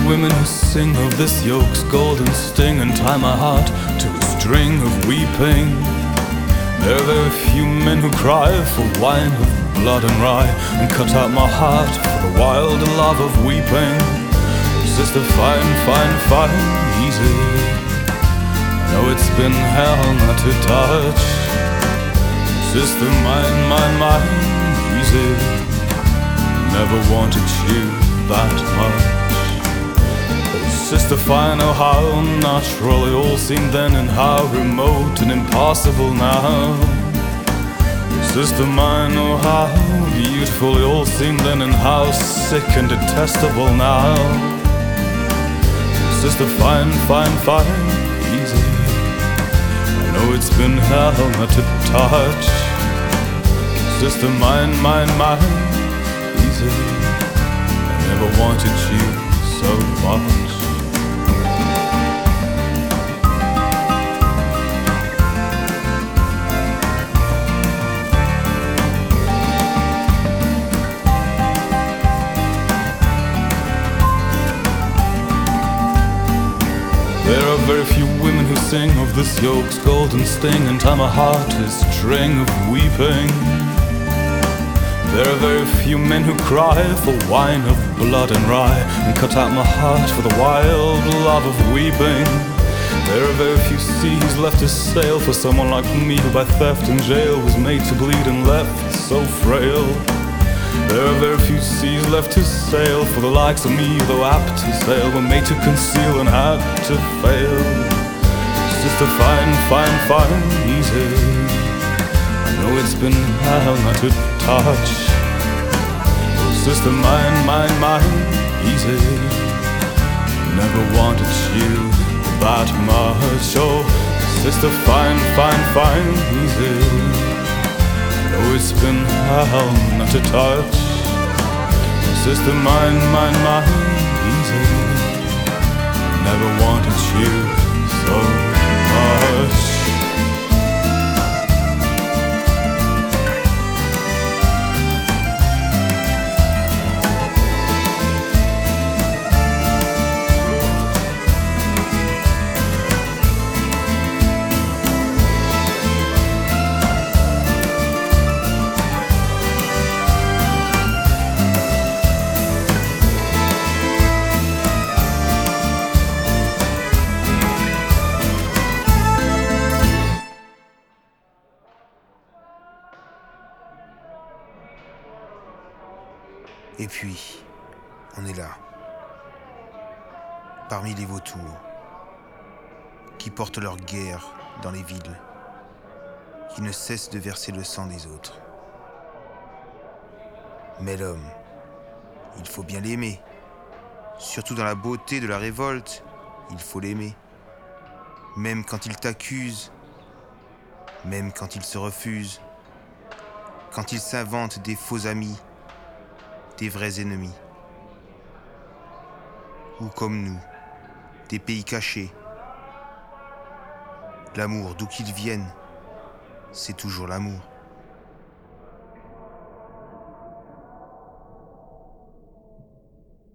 women who sing of this yoke's golden sting and tie my heart to a string of weeping. There are very few men who cry for wine of blood and rye and cut out my heart for the wild love of weeping. Sister, fine, fine, fine, easy. I know it's been hell not to touch. Sister, mine, mine, mine, easy. Never wanted you that much. Sister, fine, oh how natural it all seemed then, and how remote and impossible now. Sister mine, oh how beautiful it all seemed then, and how sick and detestable now. Sister, fine, fine, fine, easy. I know it's been hell not to touch. Sister mine, mine, mine, easy. I never wanted you so much. There are very few women who sing of this yoke's golden sting and tie my heart to a string of weeping. There are very few men who cry for wine of blood and rye and cut out my heart for the wild love of weeping. There are very few seas left to sail for someone like me, who by theft and jail was made to bleed and left so frail. There are very few seas left to sail for the likes of me, though apt to sail, were made to conceal and had to fail. Sister, fine, fine, fine, easy. I know it's been hell not to touch. Sister, mine, mine, mine, easy. Never wanted you that much. Oh, sister, fine, fine, fine, easy. Oh, it's been hell not to touch. Sister, mine, mine, mine, easy. Never wanted you so much. Et puis, on est là, parmi les vautours, qui portent leur guerre dans les villes, qui ne cessent de verser le sang des autres. Mais l'homme, il faut bien l'aimer. Surtout dans la beauté de la révolte, il faut l'aimer. Même quand il t'accuse, même quand il se refuse, quand il s'invente des faux amis, des vrais ennemis. Ou comme nous, des pays cachés. L'amour, d'où qu'il vienne, c'est toujours l'amour.